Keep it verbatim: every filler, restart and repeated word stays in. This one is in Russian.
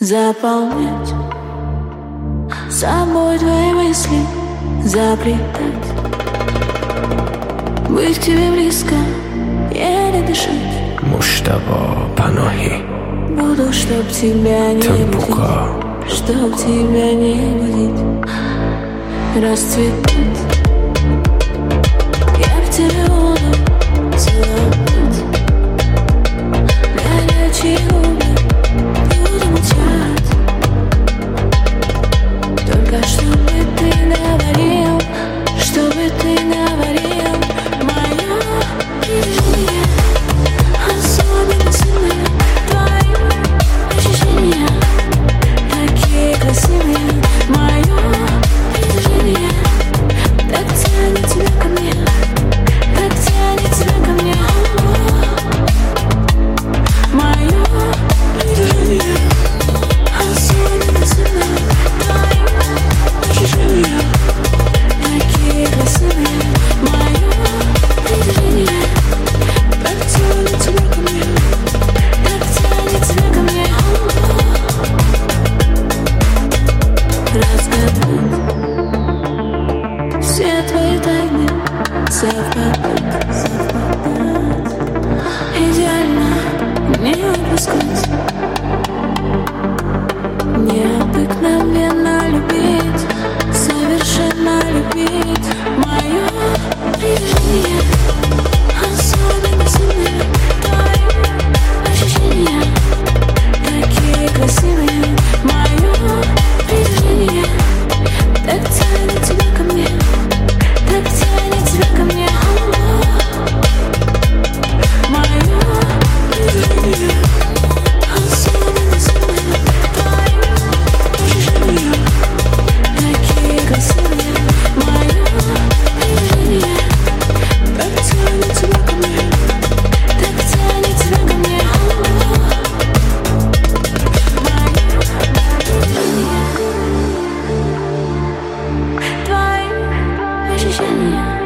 Заполнять собой твои мысли, заплетать, быть к тебе близко, еле дышать. Муштаба Панохи. Буду, чтоб тебя не Темпука. будить, чтоб тебя не будить, расцветать. Я в тебе буду целовать, горячие губы буду молчать. Только чтобы ты говорил, чтобы ты говорил, мое движение особенно сильное. Твои ощущения такие красивые. Мое движение так тянет тебя ко мне, так тянет тебя ко мне. Мое движение особенно сильное. Твои ощущения такие красивые. Мое движение так тянет тебя ко мне, так тянет тебя ко мне. Разгадать все твои тайны, совпадать, совпадать, идеально не упускать, необыкновенно любить, совершенно любить. Мое движение особенно сильное. Твои ощущения такие красивые. Мое движение так тянет тебя ко мне, так тянет тебя ко мне. Мое движение особенно сильное. Твои ощущения такие красивые. Мое движение так тянет тебя ко мне, так тянет тебя ко мне. Твои ощущения